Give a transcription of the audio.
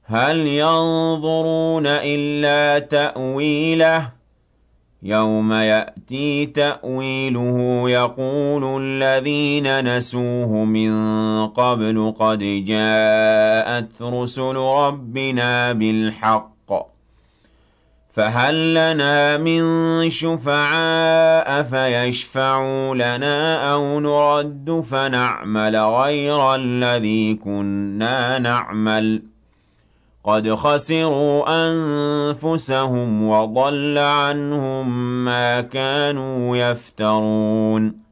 هَلْ يَنظُرُونَ إِلَّا تَأْوِيلَهُ ۚ يَوْمَ يَأْتِي تَأْوِيلُهُ يَقُولُ الَّذِينَ نَسُوهُ مِن قَبْلُ قَدْ جَاءَتْ رُسُلُ رَبِّنَا بِالْحَقِّ ۖ فَهَل لَّنَا مِن شُفَعَاءَ فَيَشْفَعُوا لَنَا أَوْ نُرَدُّ فَنَعْمَلَ غَيْرَ الَّذِي كُنَّا نَعْمَلُ ۚ قَدْ خَسِرُوا أَنفُسَهُمْ وَضَلَّ عَنْهُم مَّا كَانُوا يَفْتَرُونَ